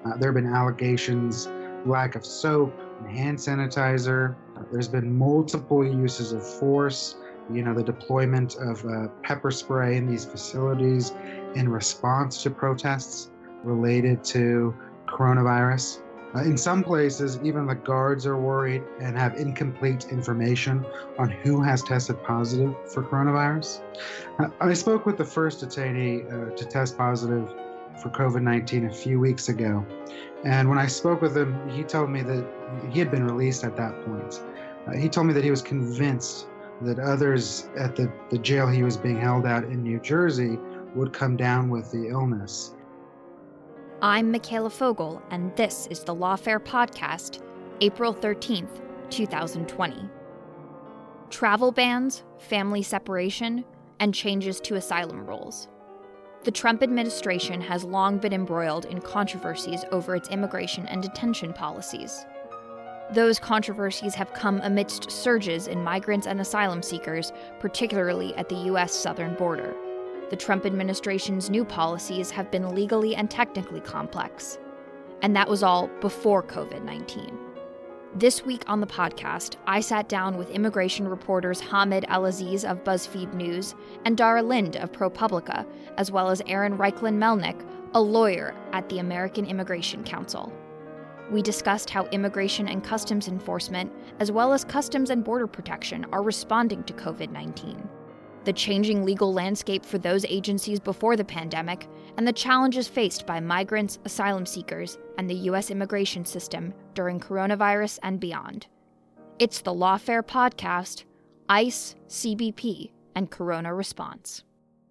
There have been allegations, lack of soap and hand sanitizer. There's been multiple uses of force, the deployment of pepper spray in these facilities in response to protests related to coronavirus. In some places, even the guards are worried and have incomplete information on who has tested positive for coronavirus. I spoke with the first detainee to test positive for COVID-19 a few weeks ago. And when I spoke with him, he told me that he had been released at that point. He told me that he was convinced that others at the jail he was being held at in New Jersey would come down with the illness. I'm Michaela Fogel, and this is the Lawfare Podcast, April 13th, 2020. Travel bans, family separation, and changes to asylum rules. The Trump administration has long been embroiled in controversies over its immigration and detention policies. Those controversies have come amidst surges in migrants and asylum seekers, particularly at the U.S. southern border. The Trump administration's new policies have been legally and technically complex. And that was all before COVID-19. This week on the podcast, I sat down with immigration reporters Hamid Al-Aziz of BuzzFeed News and Dara Lind of ProPublica, as well as Aaron Reichlin-Melnick, a lawyer at the American Immigration Council. We discussed how immigration and customs enforcement, as well as Customs and Border Protection, are responding to COVID-19. The changing legal landscape for those agencies before the pandemic, and the challenges faced by migrants, asylum seekers, and the U.S. immigration system during coronavirus and beyond. It's the Lawfare Podcast, ICE, CBP, and Corona Response.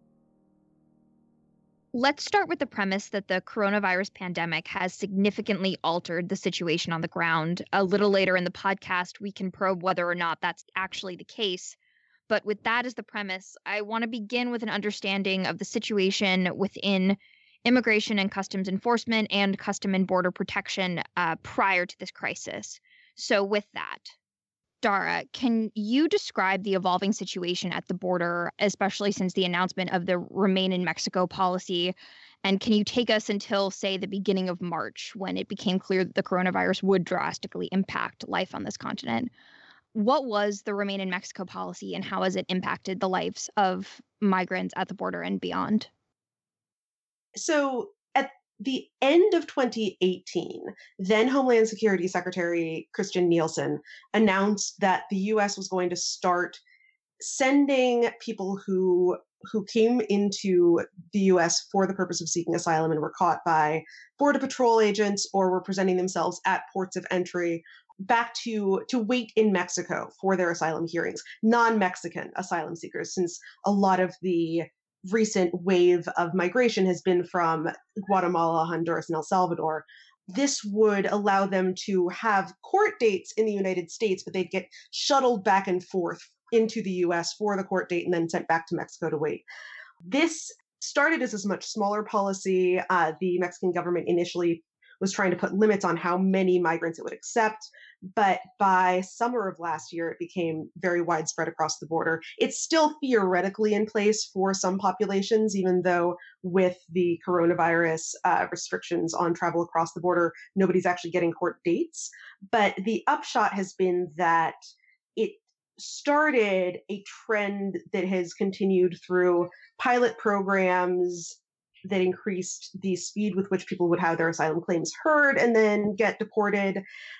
Let's start with the premise that the coronavirus pandemic has significantly altered the situation on the ground. A little later in the podcast, we can probe whether or not that's actually the case. But with that as the premise, I want to begin with an understanding of the situation within immigration and customs enforcement and custom and border protection prior to this crisis. So with that, Dara, can you describe the evolving situation at the border, especially since the announcement of the Remain in Mexico policy? And can you take us until, say, the beginning of March, when it became clear that the coronavirus would drastically impact life on this continent? What was the Remain in Mexico policy, and how has it impacted the lives of migrants at the border and beyond? So at the end of 2018, then Homeland Security Secretary Kirstjen Nielsen announced that the U.S. was going to start sending people who came into the U.S. for the purpose of seeking asylum and were caught by Border Patrol agents or were presenting themselves at ports of entry back to wait in Mexico for their asylum hearings, non-Mexican asylum seekers, since a lot of the recent wave of migration has been from Guatemala, Honduras, and El Salvador. This would allow them to have court dates in the United States, but they'd get shuttled back and forth into the U.S. for the court date and then sent back to Mexico to wait. This started as a much smaller policy. The Mexican government initially was trying to put limits on how many migrants it would accept. But by summer of last year, it became very widespread across the border. It's still theoretically in place for some populations, even though with the coronavirus restrictions on travel across the border, nobody's actually getting court dates. But the upshot has been that it started a trend that has continued through pilot programs that increased the speed with which people would have their asylum claims heard and then get deported,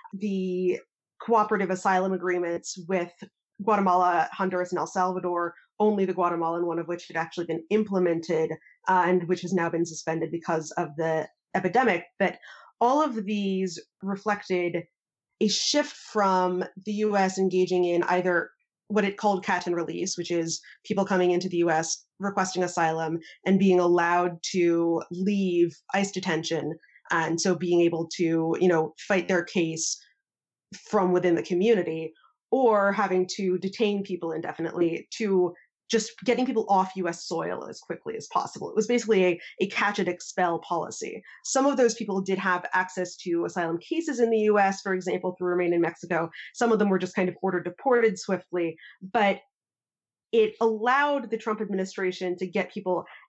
the cooperative asylum agreements with Guatemala, Honduras, and El Salvador, only the Guatemalan one of which had actually been implemented and which has now been suspended because of the epidemic. But all of these reflected a shift from the U.S. engaging in either what it called catch and release, which is people coming into the U.S. requesting asylum and being allowed to leave ICE detention, and so being able to, fight their case from within the community, or having to detain people indefinitely, to just getting people off U.S. soil as quickly as possible. It was basically a catch and expel policy. Some of those people did have access to asylum cases in the U.S., for example, through Remain in Mexico. Some of them were just kind of ordered deported swiftly, but it allowed the Trump administration to get people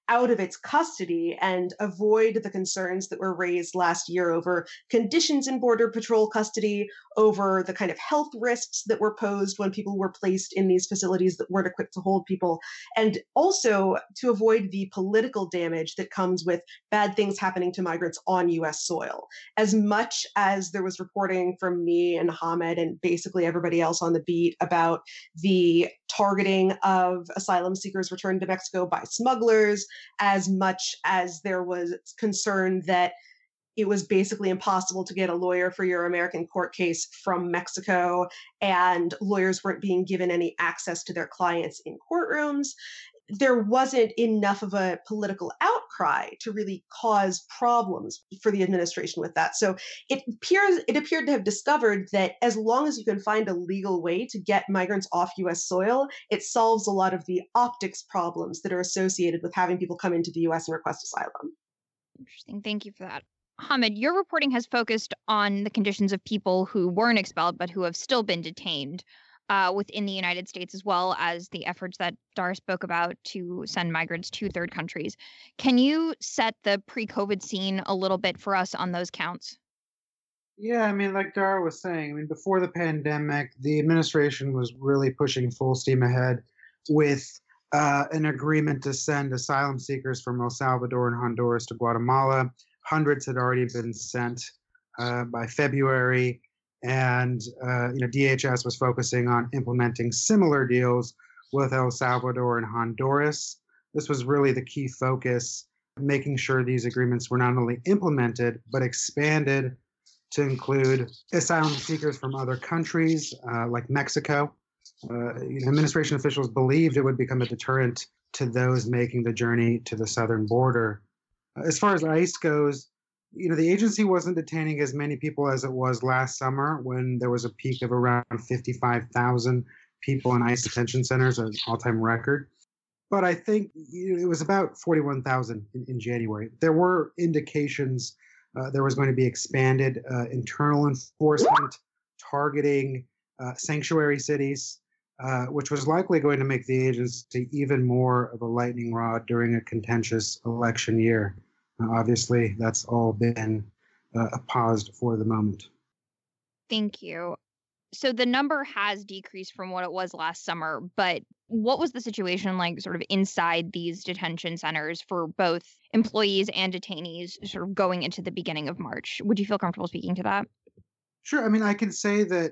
out of its custody and avoid the concerns that were raised last year over conditions in Border Patrol custody, over the kind of health risks that were posed when people were placed in these facilities that weren't equipped to hold people, and also to avoid the political damage that comes with bad things happening to migrants on US soil. As much as there was reporting from me and Hamed and basically everybody else on the beat about the targeting of asylum seekers returned to Mexico by smugglers, as much as there was concern that it was basically impossible to get a lawyer for your American court case from Mexico, and lawyers weren't being given any access to their clients in courtrooms, there wasn't enough of a political outcry to really cause problems for the administration with that. So it appeared to have discovered that as long as you can find a legal way to get migrants off US soil, it solves a lot of the optics problems that are associated with having people come into the US and request asylum. Interesting. Thank you for that. Hamed, your reporting has focused on the conditions of people who weren't expelled but who have still been detained within the United States, as well as the efforts that Dara spoke about to send migrants to third countries. Can you set the pre-COVID scene a little bit for us on those counts? Yeah, I mean, like Dara was saying, I mean, before the pandemic, the administration was really pushing full steam ahead with an agreement to send asylum seekers from El Salvador and Honduras to Guatemala. Hundreds had already been sent by February. And DHS was focusing on implementing similar deals with El Salvador and Honduras. This was really the key focus, making sure these agreements were not only implemented, but expanded to include asylum seekers from other countries like Mexico. Administration officials believed it would become a deterrent to those making the journey to the southern border. As far as ICE goes, the agency wasn't detaining as many people as it was last summer, when there was a peak of around 55,000 people in ICE detention centers, an all-time record. But I think it was about 41,000 in January. There were indications there was going to be expanded internal enforcement targeting sanctuary cities, which was likely going to make the agency even more of a lightning rod during a contentious election year. Obviously, that's all been paused for the moment. Thank you. So the number has decreased from what it was last summer, but what was the situation like sort of inside these detention centers for both employees and detainees sort of going into the beginning of March? Would you feel comfortable speaking to that? Sure. I mean, I can say that,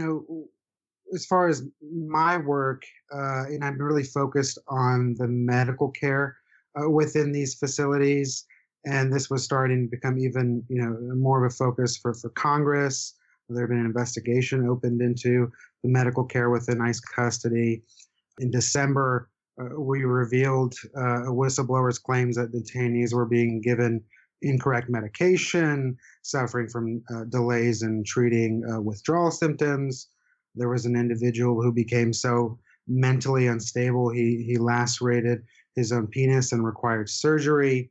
as far as my work, and I'm really focused on the medical care within these facilities. And this was starting to become even, more of a focus for Congress. There had been an investigation opened into the medical care within ICE custody. In December, we revealed a whistleblower's claims that detainees were being given incorrect medication, suffering from delays in treating withdrawal symptoms. There was an individual who became so mentally unstable, he lacerated his own penis and required surgery.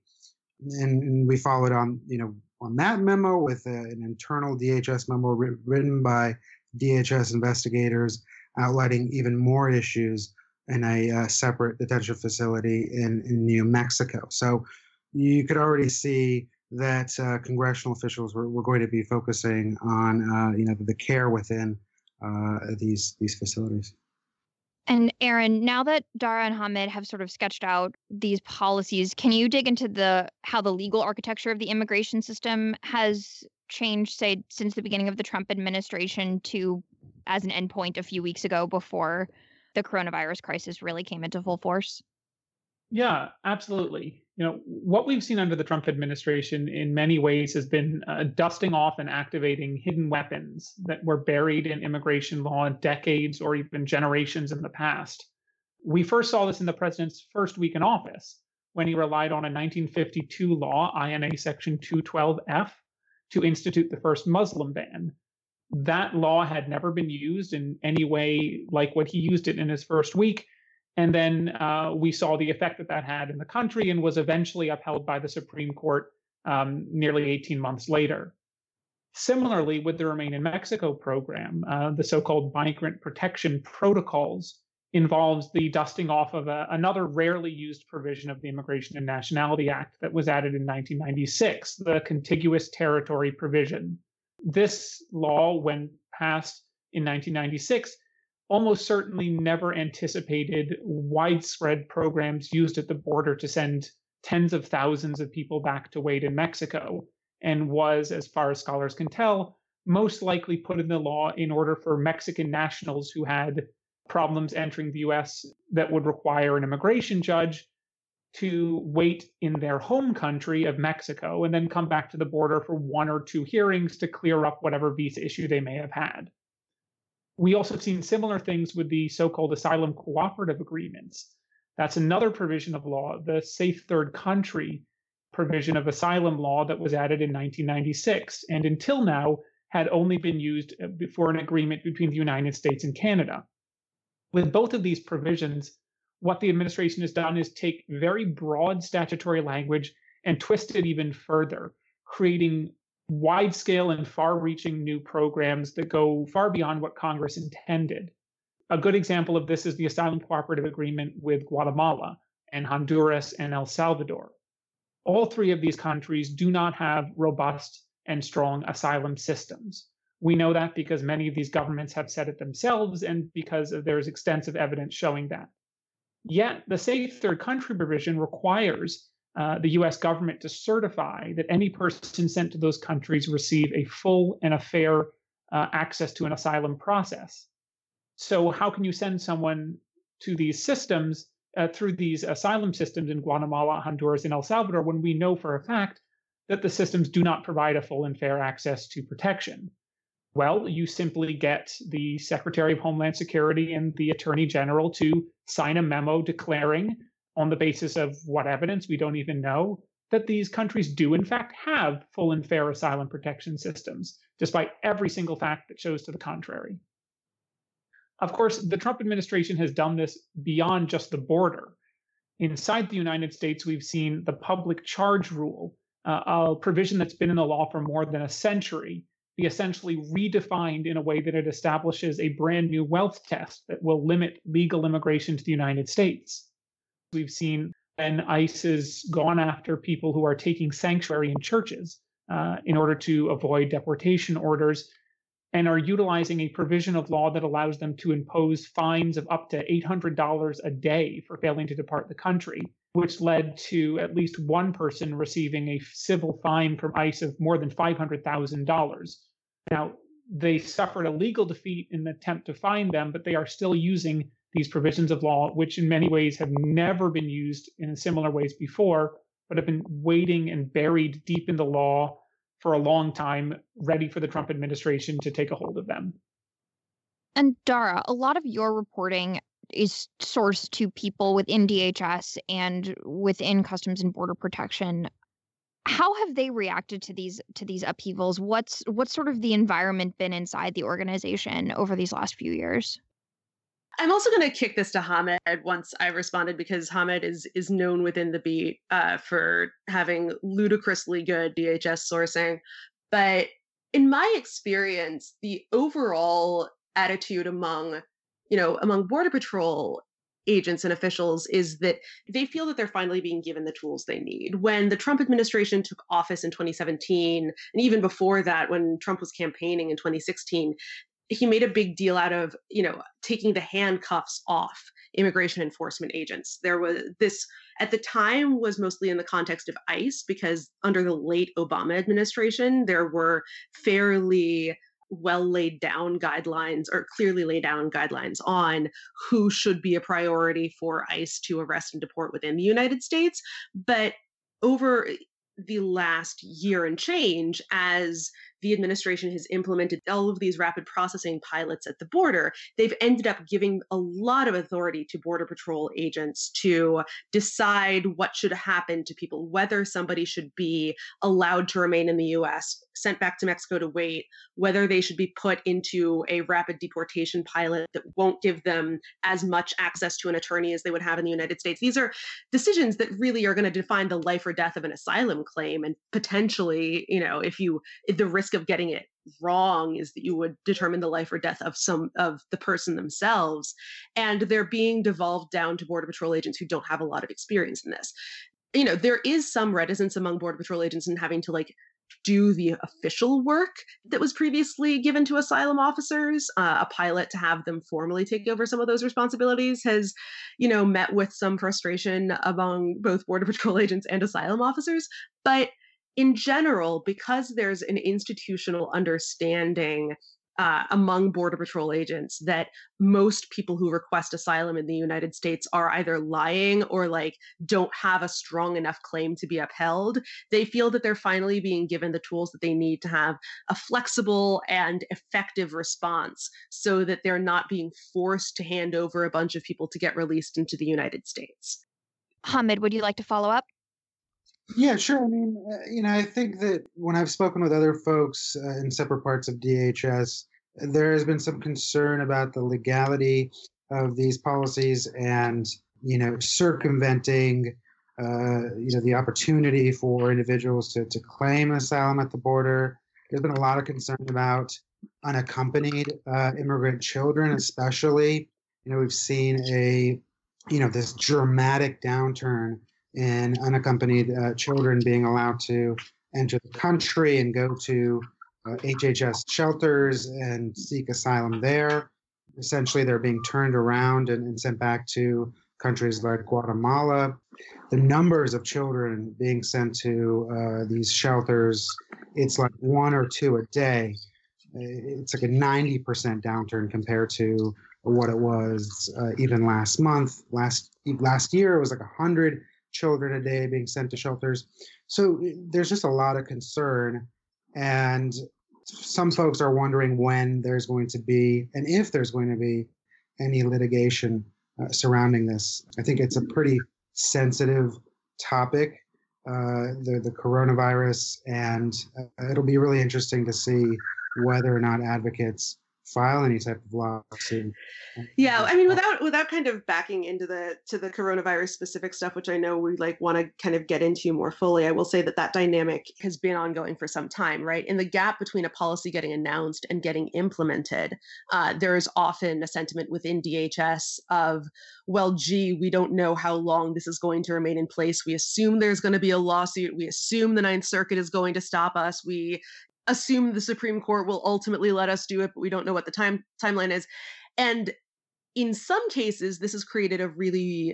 And we followed on that memo with an internal DHS memo written by DHS investigators outlining even more issues in a separate detention facility in New Mexico. So you could already see that congressional officials were going to be focusing on the care within these facilities. And Aaron, now that Dara and Hamed have sort of sketched out these policies, can you dig into how the legal architecture of the immigration system has changed, say, since the beginning of the Trump administration to as an endpoint a few weeks ago before the coronavirus crisis really came into full force? Yeah, absolutely. What we've seen under the Trump administration in many ways has been dusting off and activating hidden weapons that were buried in immigration law decades or even generations in the past. We first saw this in the president's first week in office, when he relied on a 1952 law, INA Section 212F, to institute the first Muslim ban. That law had never been used in any way like what he used it in his first week. And then we saw the effect that had in the country, and was eventually upheld by the Supreme Court nearly 18 months later. Similarly, with the Remain in Mexico program, the so-called migrant protection protocols involves the dusting off of another rarely used provision of the Immigration and Nationality Act that was added in 1996, the contiguous territory provision. This law, when passed in 1996, almost certainly never anticipated widespread programs used at the border to send tens of thousands of people back to wait in Mexico, and was, as far as scholars can tell, most likely put in the law in order for Mexican nationals who had problems entering the US that would require an immigration judge to wait in their home country of Mexico and then come back to the border for one or two hearings to clear up whatever visa issue they may have had. We also have seen similar things with the so-called asylum cooperative agreements. That's another provision of law, the Safe Third Country provision of asylum law that was added in 1996, and until now had only been used for an agreement between the United States and Canada. With both of these provisions, what the administration has done is take very broad statutory language and twist it even further, creating wide-scale and far-reaching new programs that go far beyond what Congress intended. A good example of this is the Asylum Cooperative Agreement with Guatemala and Honduras and El Salvador. All three of these countries do not have robust and strong asylum systems. We know that because many of these governments have said it themselves and because there's extensive evidence showing that. Yet, the Safe Third Country provision requires the US government to certify that any person sent to those countries receive a full and a fair access to an asylum process. So how can you send someone to these systems through these asylum systems in Guatemala, Honduras, and El Salvador when we know for a fact that the systems do not provide a full and fair access to protection? Well, you simply get the Secretary of Homeland Security and the Attorney General to sign a memo declaring, on the basis of what evidence we don't even know, that these countries do in fact have full and fair asylum protection systems, despite every single fact that shows to the contrary. Of course, the Trump administration has done this beyond just the border. Inside the United States, we've seen the public charge rule, a provision that's been in the law for more than a century, be essentially redefined in a way that it establishes a brand new wealth test that will limit legal immigration to the United States. We've seen when ICE has gone after people who are taking sanctuary in churches in order to avoid deportation orders, and are utilizing a provision of law that allows them to impose fines of up to $800 a day for failing to depart the country, which led to at least one person receiving a civil fine from ICE of more than $500,000. Now, they suffered a legal defeat in the attempt to find them, but they are still using these provisions of law, which in many ways have never been used in similar ways before, but have been waiting and buried deep in the law for a long time, ready for the Trump administration to take a hold of them. And Dara, a lot of your reporting is sourced to people within DHS and within Customs and Border Protection. How have they reacted to these upheavals? What's sort of the environment been inside the organization over these last few years? I'm also going to kick this to Hamed once I responded, because Hamed is known within the beat for having ludicrously good DHS sourcing. But in my experience, the overall attitude among Border Patrol agents and officials is that they feel that they're finally being given the tools they need. When the Trump administration took office in 2017, and even before that, when Trump was campaigning in 2016, he made a big deal out of, taking the handcuffs off immigration enforcement agents. There was this, at the time, was mostly in the context of ICE, because under the late Obama administration, there were fairly well laid down guidelines, or clearly laid down guidelines, on who should be a priority for ICE to arrest and deport within the United States. But over the last year and change, as the administration has implemented all of these rapid processing pilots at the border, they've ended up giving a lot of authority to Border Patrol agents to decide what should happen to people, whether somebody should be allowed to remain in the US, sent back to Mexico to wait, whether they should be put into a rapid deportation pilot that won't give them as much access to an attorney as they would have in the United States. These are decisions that really are going to define the life or death of an asylum claim, and potentially, if the risk of getting it wrong is that you would determine the life or death of the person themselves. And they're being devolved down to Border Patrol agents who don't have a lot of experience in this. There is some reticence among Border Patrol agents in having to do the official work that was previously given to asylum officers. A pilot to have them formally take over some of those responsibilities has, met with some frustration among both Border Patrol agents and asylum officers. But in general, because there's an institutional understanding among Border Patrol agents that most people who request asylum in the United States are either lying or don't have a strong enough claim to be upheld, they feel that they're finally being given the tools that they need to have a flexible and effective response so that they're not being forced to hand over a bunch of people to get released into the United States. Hamid, would you like to follow up? Yeah, sure. I mean, I think that when I've spoken with other folks in separate parts of DHS, there has been some concern about the legality of these policies and, circumventing, the opportunity for individuals to claim asylum at the border. There's been a lot of concern about unaccompanied immigrant children, especially. We've seen this dramatic downturn in unaccompanied children being allowed to enter the country and go to HHS shelters and seek asylum there. Essentially, they're being turned around and sent back to countries like Guatemala. The numbers of children being sent to these shelters, it's like one or two a day. It's like a 90% downturn compared to what it was even last month. Last year, it was like 100 children a day being sent to shelters. So there's just a lot of concern. And some folks are wondering when there's going to be, and if there's going to be, any litigation surrounding this. I think it's a pretty sensitive topic, the coronavirus, and it'll be really interesting to see whether or not advocates file any type of lawsuit. Yeah, I mean, without kind of backing into the coronavirus specific stuff, which I know we want to kind of get into more fully, I will say that dynamic has been ongoing for some time, right? In the gap between a policy getting announced and getting implemented, there is often a sentiment within DHS of, well, gee, we don't know how long this is going to remain in place. We assume there's going to be a lawsuit. We assume the Ninth Circuit is going to stop us. We assume the Supreme Court will ultimately let us do it, but we don't know what the timeline is. And in some cases, this has created a really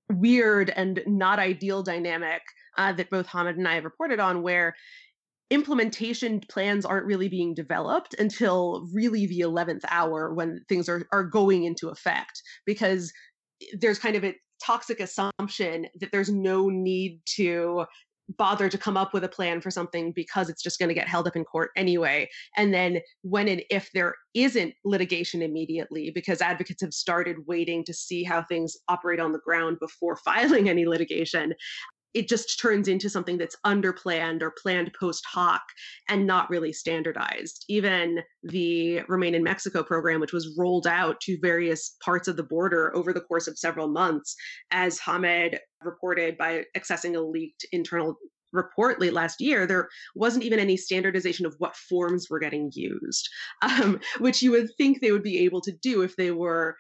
weird and not ideal dynamic that both Hamid and I have reported on, where implementation plans aren't really being developed until really the 11th hour when things are going into effect, because there's kind of a toxic assumption that there's no need to bother to come up with a plan for something because it's just going to get held up in court anyway. And then when and if there isn't litigation immediately, because advocates have started waiting to see how things operate on the ground before filing any litigation, it just turns into something that's underplanned or planned post hoc and not really standardized. Even the Remain in Mexico program, which was rolled out to various parts of the border over the course of several months, as Hamid reported by accessing a leaked internal report late last year, there wasn't even any standardization of what forms were getting used, which you would think they would be able to do if they were,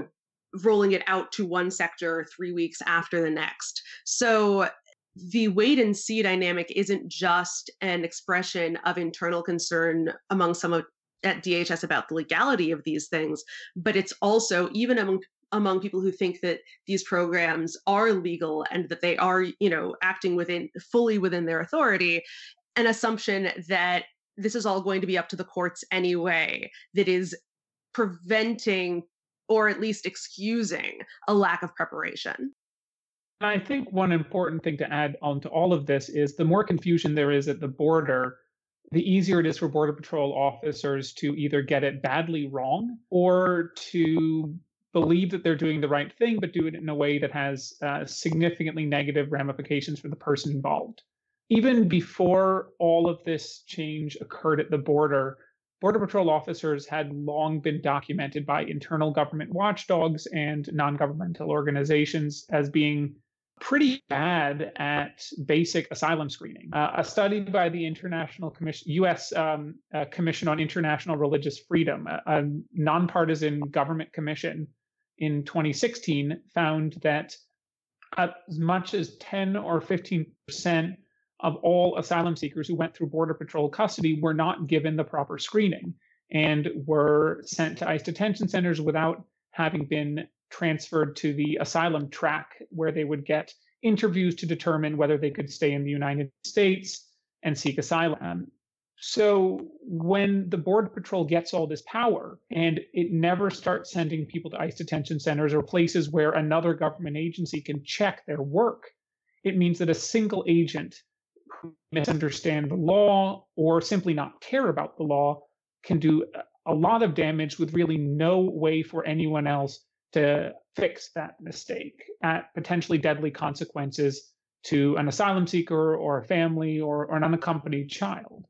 rolling it out to one sector 3 weeks after the next. So the wait and see dynamic isn't just an expression of internal concern among some at DHS about the legality of these things, but it's also, even among people who think that these programs are legal and that they are, acting fully within their authority, an assumption that this is all going to be up to the courts anyway, that is preventing or at least excusing a lack of preparation. I think one important thing to add on to all of this is the more confusion there is at the border, the easier it is for Border Patrol officers to either get it badly wrong or to believe that they're doing the right thing, but do it in a way that has significantly negative ramifications for the person involved. Even before all of this change occurred at the border, Border Patrol officers had long been documented by internal government watchdogs and non-governmental organizations as being pretty bad at basic asylum screening. A study by the International Commission, U.S. Commission on International Religious Freedom, a nonpartisan government commission in 2016, found that as much as 10 or 15% of all asylum seekers who went through Border Patrol custody were not given the proper screening and were sent to ICE detention centers without having been transferred to the asylum track, where they would get interviews to determine whether they could stay in the United States and seek asylum. So when the Border Patrol gets all this power and it never starts sending people to ICE detention centers or places where another government agency can check their work, it means that a single agent who misunderstand the law or simply not care about the law can do a lot of damage with really no way for anyone else to fix that mistake at potentially deadly consequences to an asylum seeker or a family or an unaccompanied child.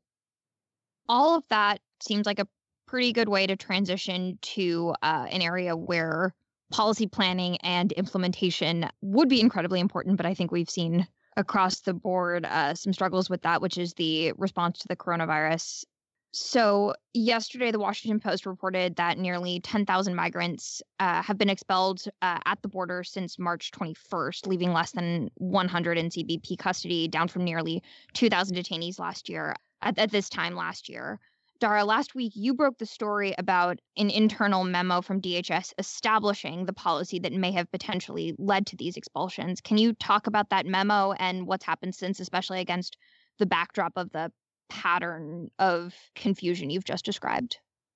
All of that seems like a pretty good way to transition to an area where policy planning and implementation would be incredibly important, but I think we've seen across the board some struggles with that, which is the response to the coronavirus. So yesterday, the Washington Post reported that nearly 10,000 migrants have been expelled at the border since March 21st, leaving less than 100 in CBP custody, down from nearly 2,000 detainees last year at this time last year. Dara, last week, you broke the story about an internal memo from DHS establishing the policy that may have potentially led to these expulsions. Can you talk about that memo and what's happened since, especially against the backdrop of the pattern of confusion you've just described?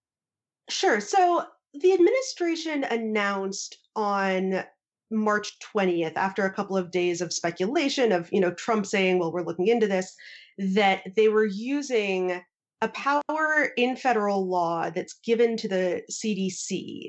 Sure. So the administration announced on March 20th, after a couple of days of speculation of, Trump saying, well, we're looking into this, that they were using a power in federal law that's given to the CDC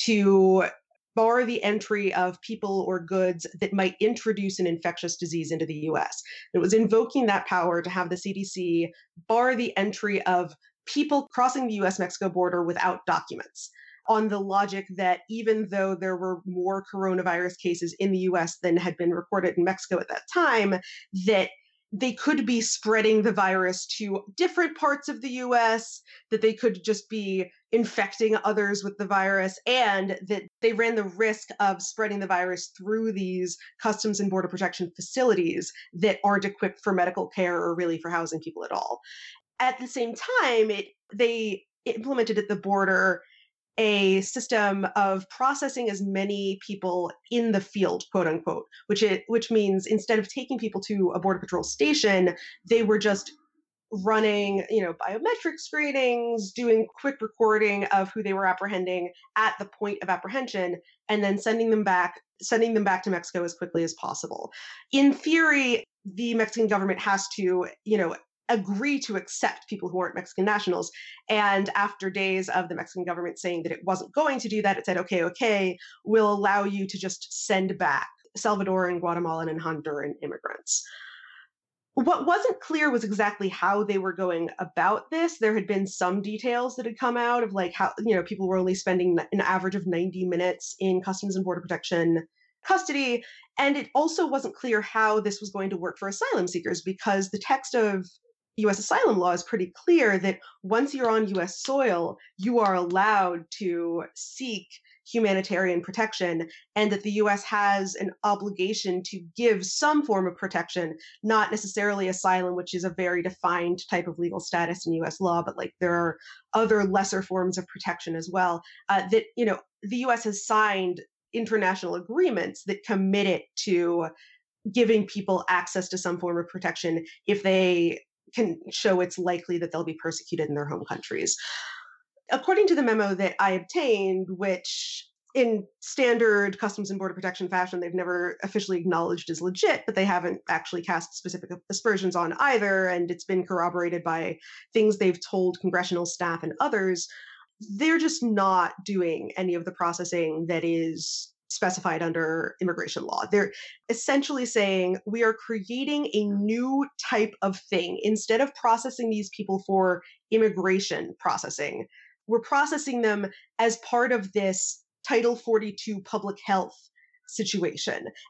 to bar the entry of people or goods that might introduce an infectious disease into the US. It was invoking that power to have the CDC bar the entry of people crossing the US-Mexico border without documents, on the logic that even though there were more coronavirus cases in the US than had been recorded in Mexico at that time, that they could be spreading the virus to different parts of the US, that they could just be infecting others with the virus, and that they ran the risk of spreading the virus through these Customs and Border Protection facilities that aren't equipped for medical care or really for housing people at all. At the same time, they implemented at the border a system of processing as many people in the field, quote unquote, which means instead of taking people to a Border Patrol station, they were just running, biometric screenings, doing quick recording of who they were apprehending at the point of apprehension, and then sending them back to Mexico as quickly as possible. In theory, the Mexican government has to, agree to accept people who aren't Mexican nationals. And after days of the Mexican government saying that it wasn't going to do that, it said, okay, we'll allow you to just send back Salvadoran, Guatemalan, and Honduran immigrants. What wasn't clear was exactly how they were going about this. There had been some details that had come out of how, people were only spending an average of 90 minutes in Customs and Border Protection custody. And it also wasn't clear how this was going to work for asylum seekers, because the text of US asylum law is pretty clear that once you're on US soil, you are allowed to seek humanitarian protection, and that the US has an obligation to give some form of protection, not necessarily asylum, which is a very defined type of legal status in US law, but there are other lesser forms of protection as well, that, the US has signed international agreements that commit it to giving people access to some form of protection if they can show it's likely that they'll be persecuted in their home countries. According to the memo that I obtained, which in standard Customs and Border Protection fashion, they've never officially acknowledged as legit, but they haven't actually cast specific aspersions on either, and it's been corroborated by things they've told congressional staff and others, they're just not doing any of the processing that is specified under immigration law. They're essentially saying we are creating a new type of thing. Instead of processing these people for immigration processing, we're processing them as part of this Title 42 public health situation.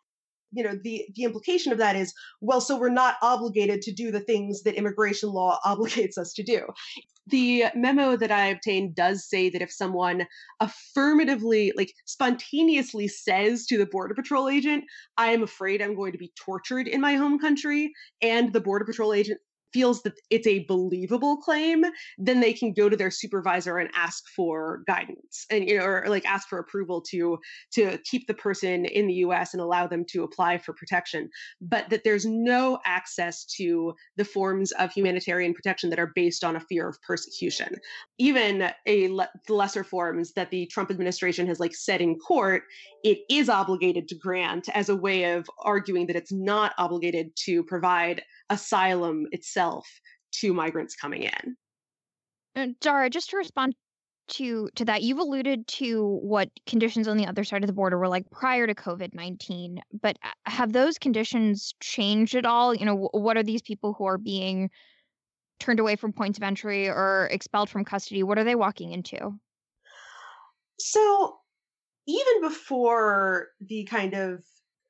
the implication of that is, well, so we're not obligated to do the things that immigration law obligates us to do. The memo that I obtained does say that if someone affirmatively, like spontaneously says to the Border Patrol agent, I am afraid I'm going to be tortured in my home country, and the Border Patrol agent feels that it's a believable claim, then they can go to their supervisor and ask for guidance and or like ask for approval to keep the person in the US and allow them to apply for protection. But that there's no access to the forms of humanitarian protection that are based on a fear of persecution. Even the lesser forms that the Trump administration has like said in court, it is obligated to grant as a way of arguing that it's not obligated to provide asylum itself to migrants coming in. Dara, just to respond to that, you've alluded to what conditions on the other side of the border were like prior to COVID-19, but have those conditions changed at all? What are these people who are being turned away from points of entry or expelled from custody? What are they walking into? So even before the kind of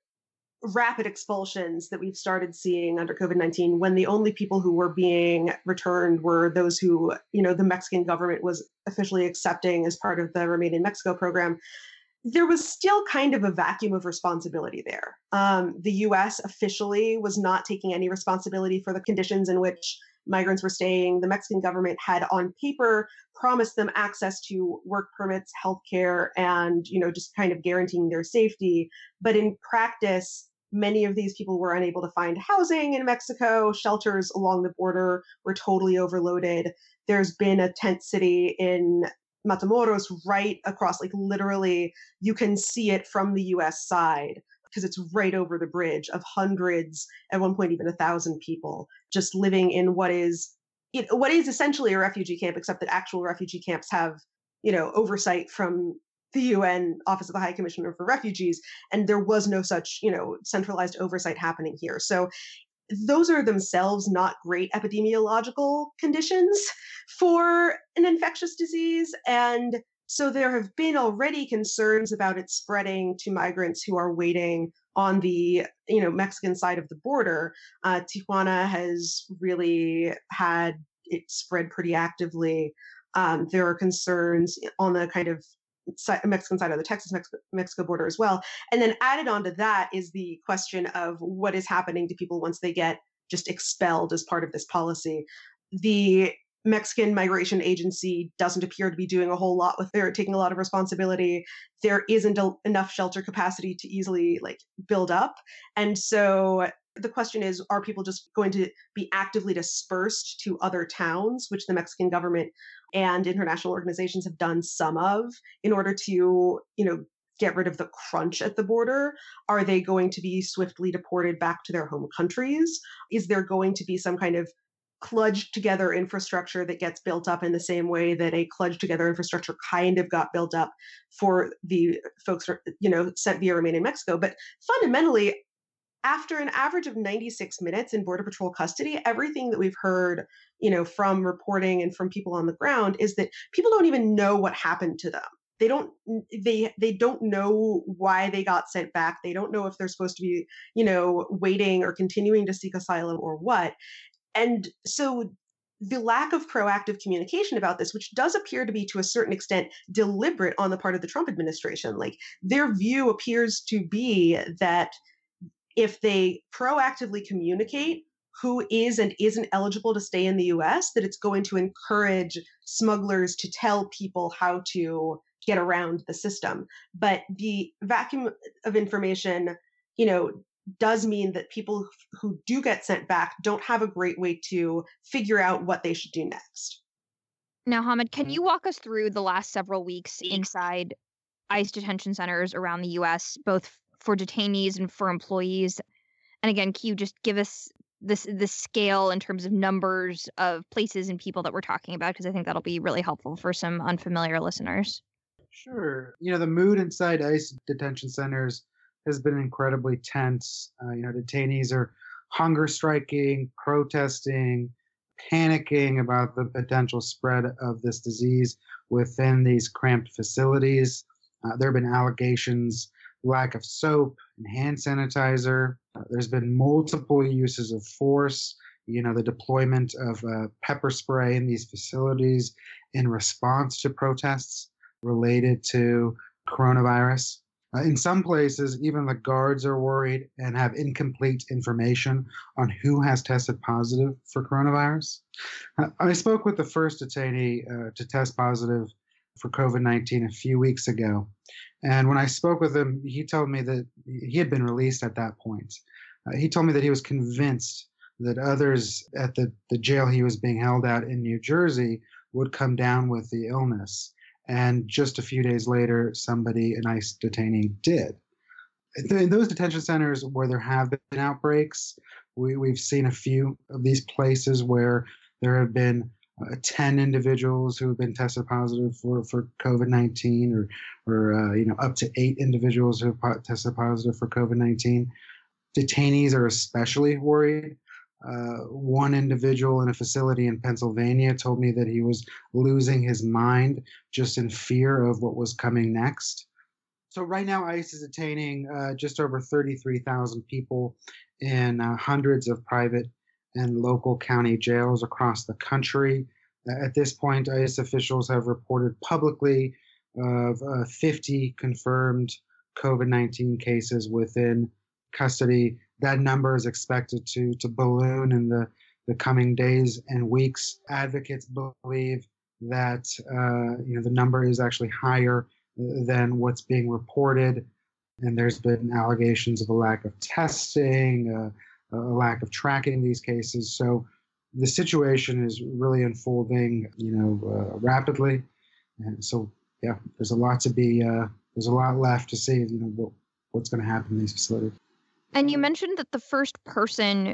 rapid expulsions that we've started seeing under COVID-19, when the only people who were being returned were those who, the Mexican government was officially accepting as part of the Remain in Mexico program, there was still kind of a vacuum of responsibility there. The US officially was not taking any responsibility for the conditions in which migrants were staying. The Mexican government had on paper promised them access to work permits, healthcare, and, just kind of guaranteeing their safety. But in practice, many of these people were unable to find housing in Mexico. Shelters along the border were totally overloaded. There's been a tent city in Matamoros right across, like literally, you can see it from the US side because it's right over the bridge, of hundreds, at one point even 1,000 people just living in what is essentially a refugee camp, except that actual refugee camps have, oversight from the UN Office of the High Commissioner for Refugees, and there was no such, centralized oversight happening here. So those are themselves not great epidemiological conditions for an infectious disease. And so there have been already concerns about it spreading to migrants who are waiting on the, Mexican side of the border. Tijuana has really had it spread pretty actively. There are concerns on the kind of Mexican side of the Texas-Mexico border as well. And then added onto that is the question of what is happening to people once they get just expelled as part of this policy. The Mexican Migration Agency doesn't appear to be doing a whole lot they're taking a lot of responsibility. There isn't enough shelter capacity to easily build up. And so the question is, are people just going to be actively dispersed to other towns, which the Mexican government and international organizations have done some of in order to, get rid of the crunch at the border? Are they going to be swiftly deported back to their home countries? Is there going to be some kind of kludged together infrastructure that gets built up in the same way that a kludged together infrastructure kind of got built up for the folks, sent via Remain in Mexico? But fundamentally, after an average of 96 minutes in Border Patrol custody, everything that we've heard, from reporting and from people on the ground is that people don't even know what happened to them. They don't know why they got sent back. They don't know if they're supposed to be, waiting or continuing to seek asylum or what. And so the lack of proactive communication about this, which does appear to be to a certain extent deliberate on the part of the Trump administration, their view appears to be that if they proactively communicate who is and isn't eligible to stay in the US, that it's going to encourage smugglers to tell people how to get around the system. But the vacuum of information, does mean that people who do get sent back don't have a great way to figure out what they should do next. Now, Hamid, can you walk us through the last several weeks inside ICE detention centers around the US, both for detainees and for employees? And again, can you just give us the scale in terms of numbers of places and people that we're talking about? Because I think that'll be really helpful for some unfamiliar listeners. Sure. The mood inside ICE detention centers has been incredibly tense. Detainees are hunger striking, protesting, panicking about the potential spread of this disease within these cramped facilities. There have been allegations lack of soap and hand sanitizer. There's been multiple uses of force, the deployment of pepper spray in these facilities in response to protests related to coronavirus. In some places, even the guards are worried and have incomplete information on who has tested positive for coronavirus. I spoke with the first detainee to test positive for COVID-19 a few weeks ago. And when I spoke with him, he told me that he had been released at that point. He told me that he was convinced that others at the jail he was being held at in New Jersey would come down with the illness. And just a few days later, an ICE detainee did. In those detention centers where there have been outbreaks, we've seen a few of these places where there have been 10 individuals who have been tested positive for COVID-19 or up to 8 individuals who have tested positive for COVID-19. Detainees are especially worried. One individual in a facility in Pennsylvania told me that he was losing his mind just in fear of what was coming next. So right now, ICE is detaining just over 33,000 people in hundreds of private and local county jails across the country. At this point, ICE officials have reported publicly of 50 confirmed COVID-19 cases within custody. That number is expected to balloon in the coming days and weeks. Advocates believe that the number is actually higher than what's being reported, and there's been allegations of a lack of testing, a lack of tracking these cases. So the situation is really unfolding, rapidly, and so there's a lot left to see, what's going to happen in these facilities. And you mentioned that the first person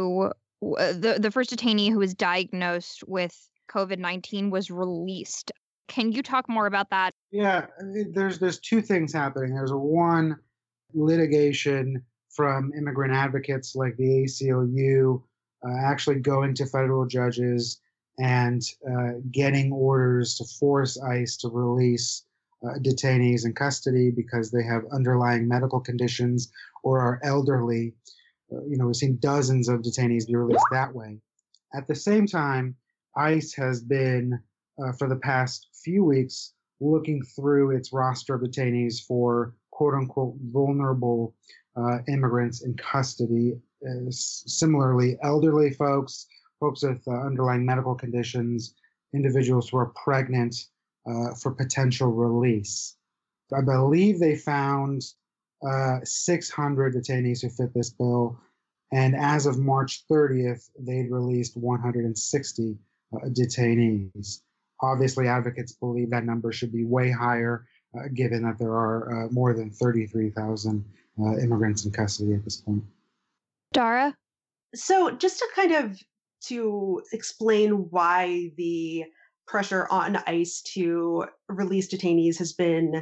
the first detainee who was diagnosed with COVID-19 was released. Can you talk more about that? Yeah, there's two things happening. There's one, litigation from immigrant advocates like the ACLU actually going to federal judges and getting orders to force ICE to release detainees in custody because they have underlying medical conditions or are elderly. We've seen dozens of detainees be released that way. At the same time, ICE has been, for the past few weeks, looking through its roster of detainees for quote-unquote vulnerable immigrants in custody. Similarly, elderly folks with underlying medical conditions, individuals who are pregnant, for potential release. I believe they found 600 detainees who fit this bill, and as of March 30th, they'd released 160 detainees. Obviously, advocates believe that number should be way higher, given that there are more than 33,000 immigrants in custody at this point. Dara? So just to explain why the pressure on ICE to release detainees has been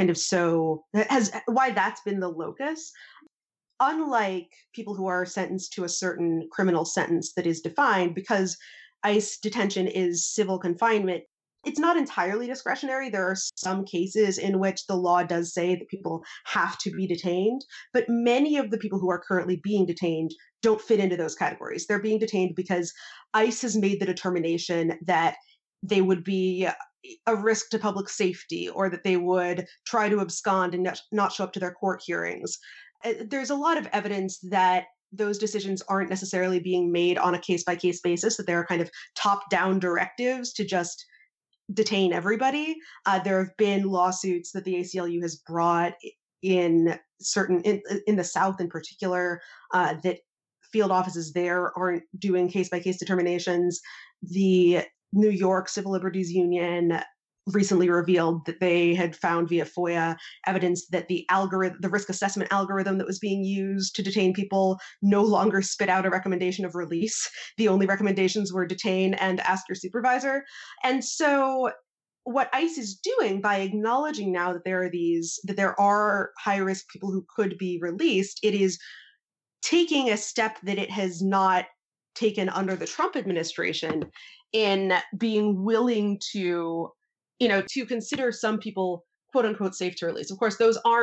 why that's been the locus. Unlike people who are sentenced to a certain criminal sentence that is defined, because ICE detention is civil confinement, it's not entirely discretionary. There are some cases in which the law does say that people have to be detained, but many of the people who are currently being detained don't fit into those categories. They're being detained because ICE has made the determination that they would be a risk to public safety, or that they would try to abscond and not show up to their court hearings. There's a lot of evidence that those decisions aren't necessarily being made on a case-by-case basis, that there are kind of top-down directives to just detain everybody. There have been lawsuits that the ACLU has brought in the South in particular, that field offices there aren't doing case-by-case determinations. The New York Civil Liberties Union recently revealed that they had found via FOIA evidence that the risk assessment algorithm that was being used to detain people no longer spit out a recommendation of release. The only recommendations were detain and ask your supervisor. And so what ICE is doing by acknowledging now that there are high-risk people who could be released, it is taking a step that it has not taken under the Trump administration in being willing to consider some people quote unquote safe to release. Of course, those aren't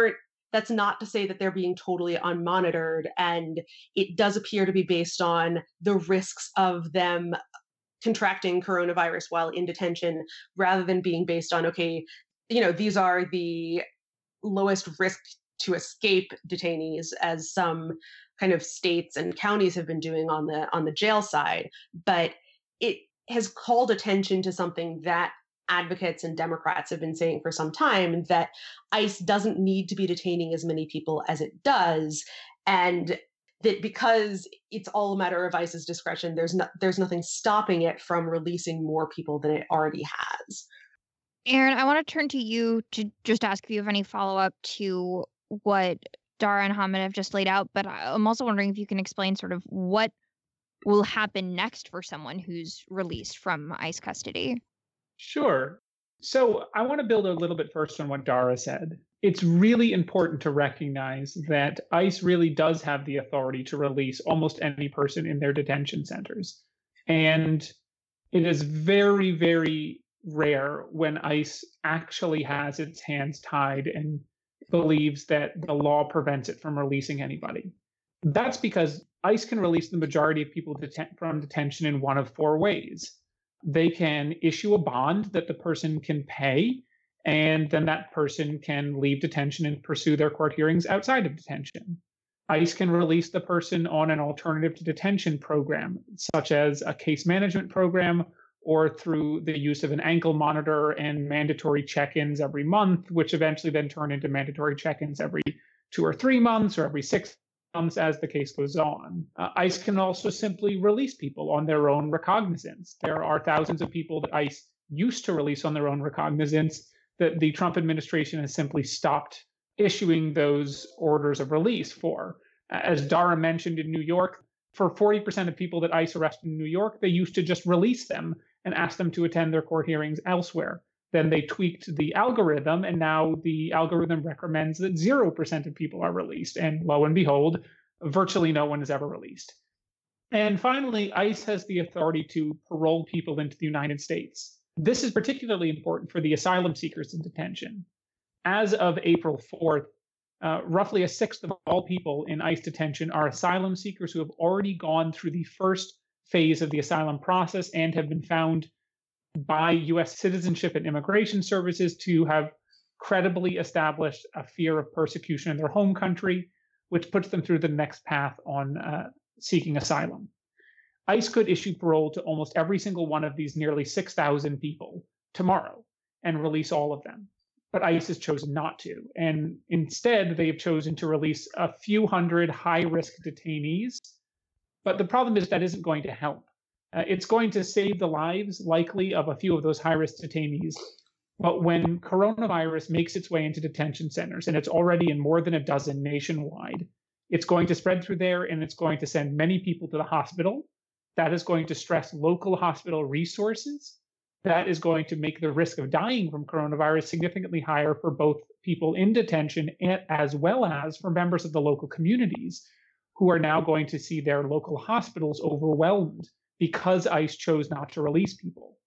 That's not to say that they're being totally unmonitored. And it does appear to be based on the risks of them contracting coronavirus while in detention, rather than being based on, okay, these are the lowest risk to escape detainees, as some kind of states and counties have been doing on the jail side. But it has called attention to something that advocates and Democrats have been saying for some time, that ICE doesn't need to be detaining as many people as it does, and that because it's all a matter of ICE's discretion, there's nothing stopping it from releasing more people than it already has. Aaron, I want to turn to you to just ask if you have any follow-up to what Dara and Hamid have just laid out, but I'm also wondering if you can explain sort of what will happen next for someone who's released from ICE custody. Sure. So I want to build a little bit first on what Dara said. It's really important to recognize that ICE really does have the authority to release almost any person in their detention centers. And it is very, very rare when ICE actually has its hands tied and believes that the law prevents it from releasing anybody. That's because ICE can release the majority of people from detention in one of four ways. They can issue a bond that the person can pay, and then that person can leave detention and pursue their court hearings outside of detention. ICE can release the person on an alternative to detention program, such as a case management program, or through the use of an ankle monitor and mandatory check-ins every month, which eventually then turn into mandatory check-ins every 2 or 3 months or every 6 months as the case goes on. ICE can also simply release people on their own recognizance. There are thousands of people that ICE used to release on their own recognizance that the Trump administration has simply stopped issuing those orders of release for. As Dara mentioned, in New York, for 40% of people that ICE arrested in New York, they used to just release them and ask them to attend their court hearings elsewhere. Then they tweaked the algorithm, and now the algorithm recommends that 0% of people are released. And lo and behold, virtually no one is ever released. And finally, ICE has the authority to parole people into the United States. This is particularly important for the asylum seekers in detention. As of April 4th, roughly a sixth of all people in ICE detention are asylum seekers who have already gone through the first phase of the asylum process and have been found by U.S. Citizenship and Immigration Services to have credibly established a fear of persecution in their home country, which puts them through the next path on seeking asylum. ICE could issue parole to almost every single one of these nearly 6,000 people tomorrow and release all of them. But ICE has chosen not to. And instead, they have chosen to release a few hundred high-risk detainees. But the problem is that isn't going to help. It's going to save the lives, likely, of a few of those high-risk detainees. But when coronavirus makes its way into detention centers, and it's already in more than a dozen nationwide, it's going to spread through there, and it's going to send many people to the hospital. That is going to stress local hospital resources. That is going to make the risk of dying from coronavirus significantly higher for both people in detention as well as for members of the local communities who are now going to see their local hospitals overwhelmed because ICE chose not to release people.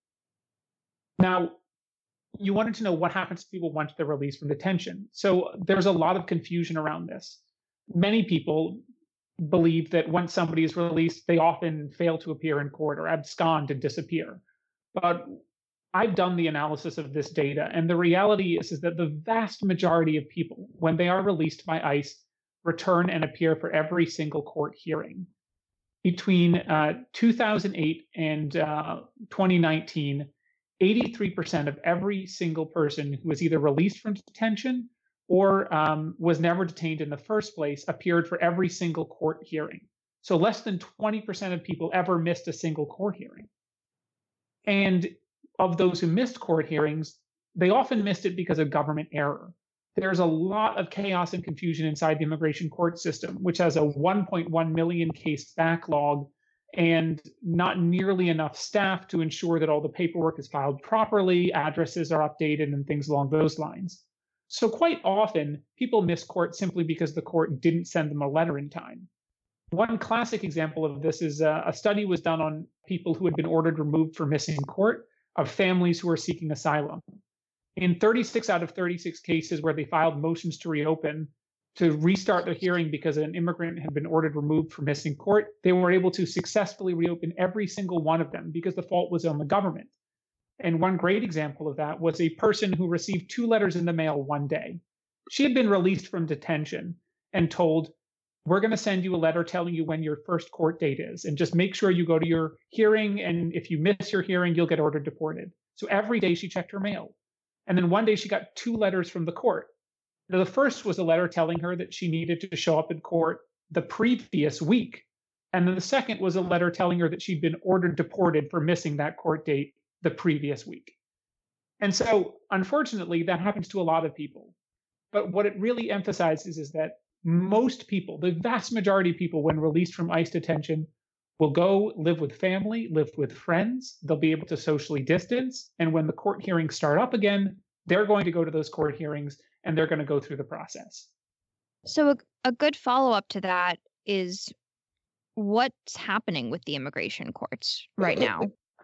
Now, you wanted to know what happens to people once they're released from detention. So there's a lot of confusion around this. Many people believe that once somebody is released, they often fail to appear in court or abscond and disappear. But I've done the analysis of this data, and the reality is that the vast majority of people, when they are released by ICE, return and appear for every single court hearing. Between 2008 and 2019, 83% of every single person who was either released from detention or was never detained in the first place appeared for every single court hearing. So less than 20% of people ever missed a single court hearing. And of those who missed court hearings, they often missed it because of government error. There's a lot of chaos and confusion inside the immigration court system, which has a 1.1 million case backlog and not nearly enough staff to ensure that all the paperwork is filed properly, addresses are updated, and things along those lines. So quite often, people miss court simply because the court didn't send them a letter in time. One classic example of this is a study was done on people who had been ordered removed for missing court of families who were seeking asylum. In 36 out of 36 cases where they filed motions to reopen, to restart the hearing because an immigrant had been ordered removed from missing court, they were able to successfully reopen every single one of them because the fault was on the government. And one great example of that was a person who received 2 letters in the mail one day. She had been released from detention and told, we're going to send you a letter telling you when your first court date is, and just make sure you go to your hearing. And if you miss your hearing, you'll get ordered deported. So every day she checked her mail. And then one day she got 2 letters from the court. Now, the first was a letter telling her that she needed to show up in court the previous week. And then the second was a letter telling her that she'd been ordered deported for missing that court date the previous week. And so, unfortunately, that happens to a lot of people. But what it really emphasizes is that most people, the vast majority of people, when released from ICE detention, will go live with family, live with friends. They'll be able to socially distance. And when the court hearings start up again, they're going to go to those court hearings and they're going to go through the process. So a good follow-up to that is what's happening with the immigration courts right now?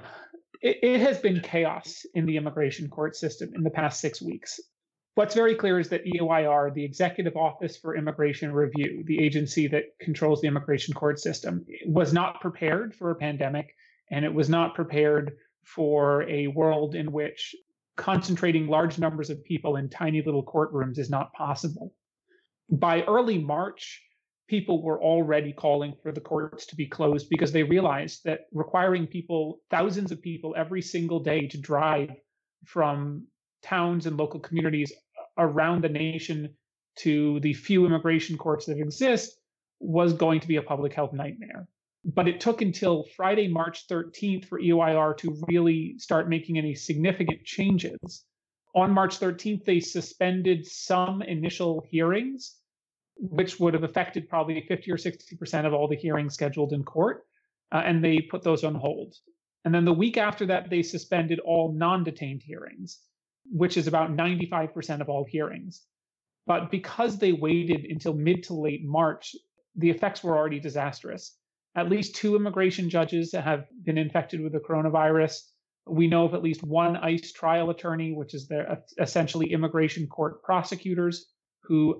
It has been chaos in the immigration court system in the past 6 weeks. What's very clear is that EOIR, the Executive Office for Immigration Review, the agency that controls the immigration court system, was not prepared for a pandemic, and it was not prepared for a world in which concentrating large numbers of people in tiny little courtrooms is not possible. By early March, people were already calling for the courts to be closed because they realized that requiring people, thousands of people every single day to drive from towns and local communities around the nation to the few immigration courts that exist was going to be a public health nightmare. But it took until Friday, March 13th for EOIR to really start making any significant changes. On March 13th, they suspended some initial hearings, which would have affected probably 50 or 60% of all the hearings scheduled in court, and they put those on hold. And then the week after that, they suspended all non-detained hearings, which is about 95% of all hearings. But because they waited until mid to late March, the effects were already disastrous. At least 2 immigration judges have been infected with the coronavirus. We know of at least 1 ICE trial attorney, which is their essentially immigration court prosecutors, who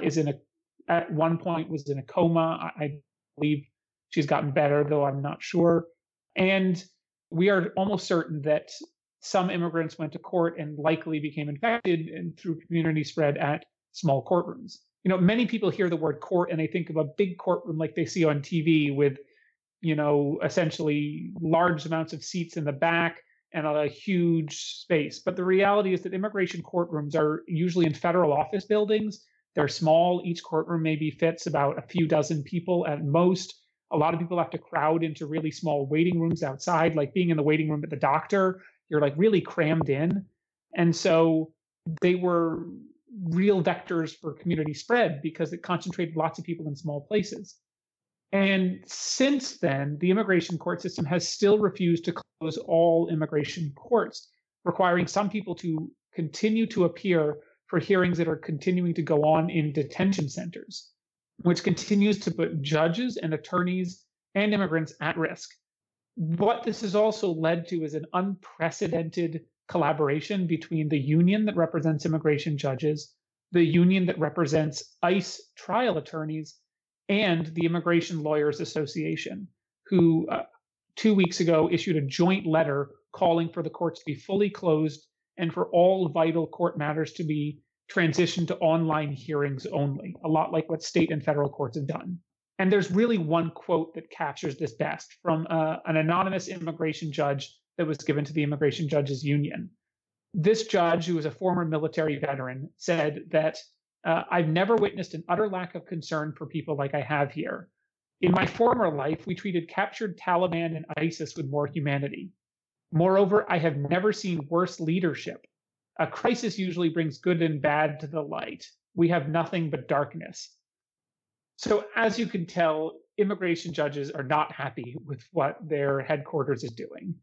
at one point was in a coma. I believe she's gotten better, though I'm not sure. And we are almost certain that some immigrants went to court and likely became infected and through community spread at small courtrooms. You know, many people hear the word court and they think of a big courtroom like they see on TV with, you know, essentially large amounts of seats in the back and a huge space. But the reality is that immigration courtrooms are usually in federal office buildings. They're small. Each courtroom maybe fits about a few dozen people at most. A lot of people have to crowd into really small waiting rooms outside, like being in the waiting room at the doctor. You're like really crammed in. And so they were real vectors for community spread because it concentrated lots of people in small places. And since then, the immigration court system has still refused to close all immigration courts, requiring some people to continue to appear for hearings that are continuing to go on in detention centers, which continues to put judges and attorneys and immigrants at risk. What this has also led to is an unprecedented collaboration between the union that represents immigration judges, the union that represents ICE trial attorneys, and the Immigration Lawyers Association, who 2 weeks ago issued a joint letter calling for the courts to be fully closed and for all vital court matters to be transitioned to online hearings only, a lot like what state and federal courts have done. And there's really one quote that captures this best from an anonymous immigration judge that was given to the Immigration Judges Union. This judge, who was a former military veteran, said that I've never witnessed an utter lack of concern for people like I have here. In my former life, we treated captured Taliban and ISIS with more humanity. Moreover, I have never seen worse leadership. A crisis usually brings good and bad to the light. We have nothing but darkness. So as you can tell, immigration judges are not happy with what their headquarters is doing.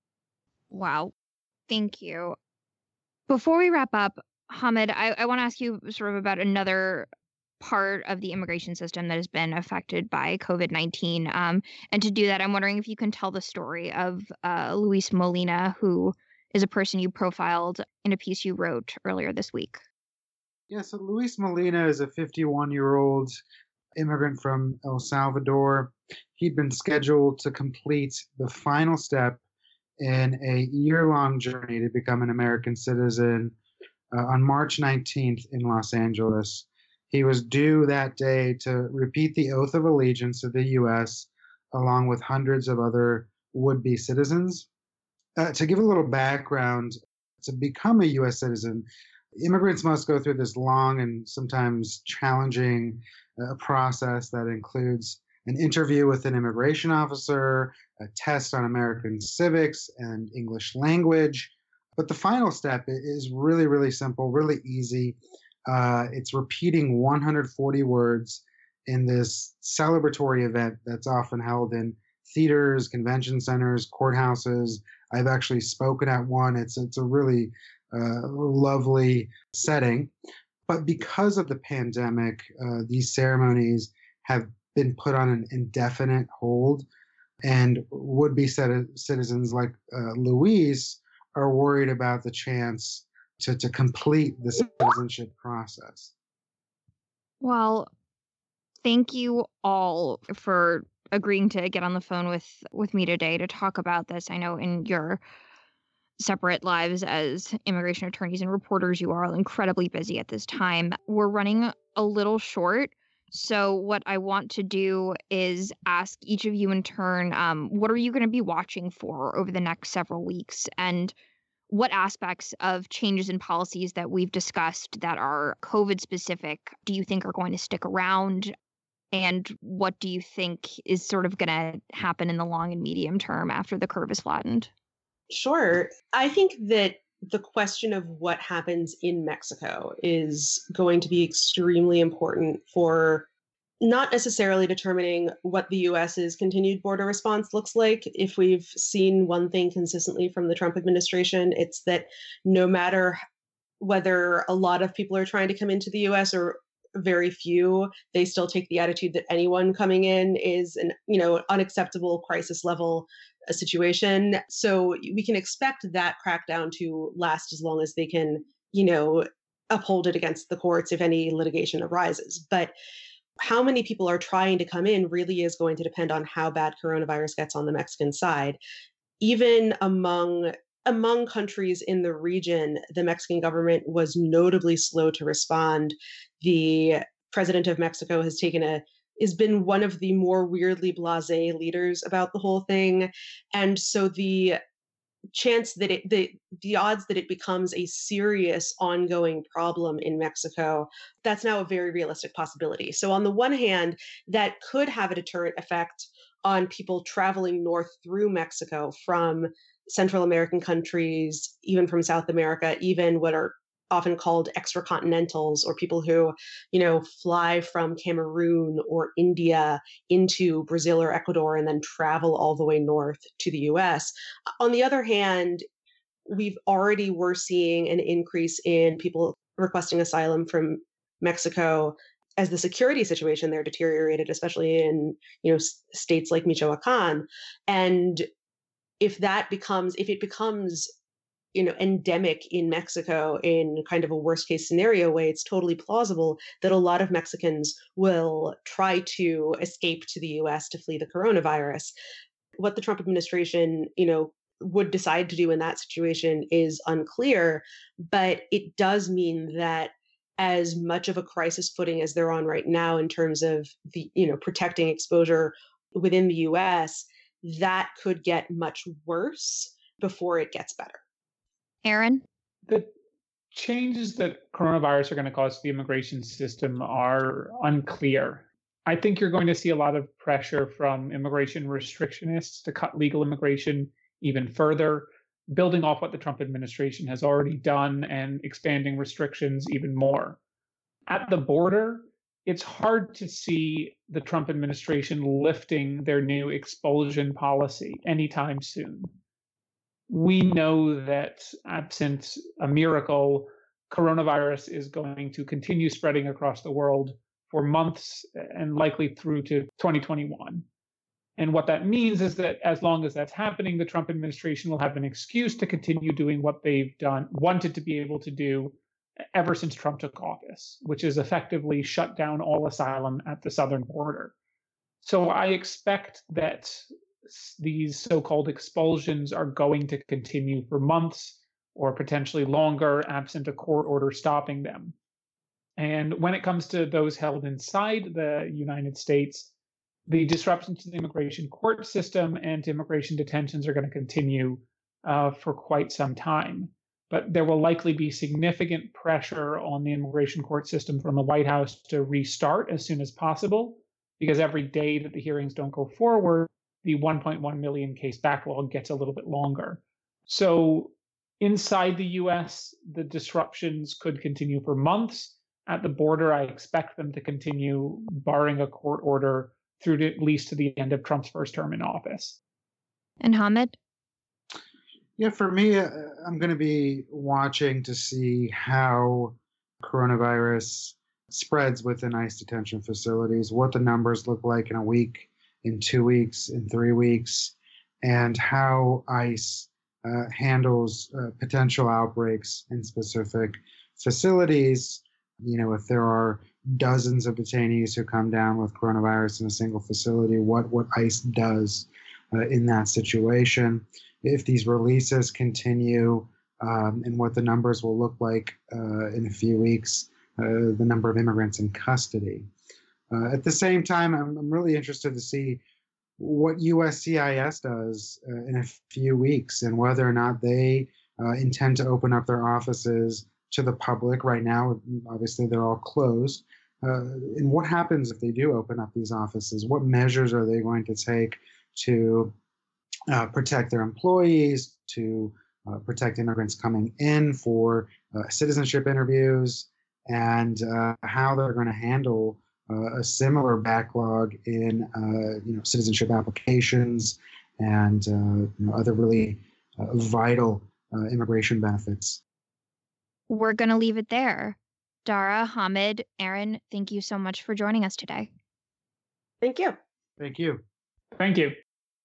Wow. Thank you. Before we wrap up, Hamid, I want to ask you sort of about another part of the immigration system that has been affected by COVID-19. And to do that, I'm wondering if you can tell the story of Luis Molina, who is a person you profiled in a piece you wrote earlier this week. Yeah, so Luis Molina is a 51-year-old immigrant from El Salvador. He'd been scheduled to complete the final step in a year-long journey to become an American citizen on March 19th in Los Angeles. He was due that day to repeat the oath of allegiance to the U.S. along with hundreds of other would-be citizens. To give a little background, to become a U.S. citizen, immigrants must go through this long and sometimes challenging process that includes an interview with an immigration officer, a test on American civics and English language. But the final step is really, really simple, really easy. It's repeating 140 words in this celebratory event that's often held in theaters, convention centers, courthouses. I've actually spoken at one. It's a really lovely setting. But because of the pandemic, these ceremonies have been put on an indefinite hold, and would-be citizens like Luis are worried about the chance to complete the citizenship process. Well, thank you all for agreeing to get on the phone with me today to talk about this. I know in your separate lives as immigration attorneys and reporters, you are all incredibly busy at this time. We're running a little short. So what I want to do is ask each of you in turn, what are you going to be watching for over the next several weeks? And what aspects of changes in policies that we've discussed that are COVID specific do you think are going to stick around? And what do you think is sort of going to happen in the long and medium term after the curve is flattened? Sure. I think that the question of what happens in Mexico is going to be extremely important for not necessarily determining what the US's continued border response looks like. If we've seen one thing consistently from the Trump administration, it's that no matter whether a lot of people are trying to come into the US or very few, they still take the attitude that anyone coming in is an unacceptable crisis level situation. So we can expect that crackdown to last as long as they can, uphold it against the courts if any litigation arises. But how many people are trying to come in really is going to depend on how bad coronavirus gets on the Mexican side. Even among countries in the region, the Mexican government was notably slow to respond. The president of Mexico has been one of the more weirdly blasé leaders about the whole thing. And so the chance that the odds that it becomes a serious ongoing problem in Mexico, that's now a very realistic possibility. So on the one hand, that could have a deterrent effect on people traveling north through Mexico from Central American countries, even from South America, even what are often called extracontinentals, or people who, fly from Cameroon or India into Brazil or Ecuador and then travel all the way north to the US. On the other hand, we're seeing an increase in people requesting asylum from Mexico as the security situation there deteriorated, especially in, states like Michoacan. And if it becomes endemic in Mexico in kind of a worst case scenario way, it's totally plausible that a lot of Mexicans will try to escape to the US to flee the coronavirus. What the Trump administration, would decide to do in that situation is unclear, but it does mean that as much of a crisis footing as they're on right now in terms of the, protecting exposure within the US, that could get much worse before it gets better. Aaron? The changes that coronavirus are going to cause to the immigration system are unclear. I think you're going to see a lot of pressure from immigration restrictionists to cut legal immigration even further, building off what the Trump administration has already done and expanding restrictions even more. At the border, it's hard to see the Trump administration lifting their new expulsion policy anytime soon. We know that absent a miracle, coronavirus is going to continue spreading across the world for months and likely through to 2021. And what that means is that as long as that's happening, the Trump administration will have an excuse to continue doing what they've wanted to be able to do, ever since Trump took office, which has effectively shut down all asylum at the southern border. So I expect that these so-called expulsions are going to continue for months or potentially longer, absent a court order stopping them. And when it comes to those held inside the United States, the disruptions to the immigration court system and immigration detentions are going to continue for quite some time. But there will likely be significant pressure on the immigration court system from the White House to restart as soon as possible, because every day that the hearings don't go forward, the 1.1 million case backlog gets a little bit longer. So inside the US, the disruptions could continue for months. At the border, I expect them to continue, barring a court order, through to at least to the end of Trump's first term in office. And Hamid? Yeah, for me, I'm going to be watching to see how coronavirus spreads within ICE detention facilities, what the numbers look like in a week, in 2 weeks, in 3 weeks, and how ICE handles potential outbreaks in specific facilities. You know, if there are dozens of detainees who come down with coronavirus in a single facility, what ICE does in that situation. If these releases continue, and what the numbers will look like in a few weeks, the number of immigrants in custody. At the same time, I'm really interested to see what USCIS does in a few weeks and whether or not they intend to open up their offices to the public. Right now, obviously, they're all closed. And what happens if they do open up these offices? What measures are they going to take to protect their employees, to protect immigrants coming in for citizenship interviews, and how they're going to handle a similar backlog in citizenship applications and other really vital immigration benefits. We're going to leave it there. Dara, Hamid, Aaron, thank you so much for joining us today. Thank you. Thank you. Thank you.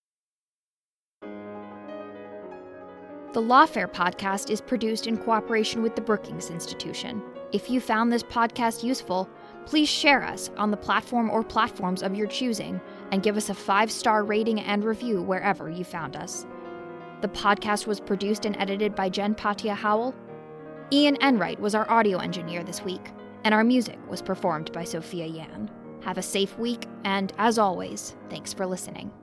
The Lawfare podcast is produced in cooperation with the Brookings Institution. If you found this podcast useful, please share us on the platform or platforms of your choosing and give us a 5-star rating and review wherever you found us. The podcast was produced and edited by Jen Patia Howell. Ian Enright was our audio engineer this week, and our music was performed by Sophia Yan. Have a safe week, and as always, thanks for listening.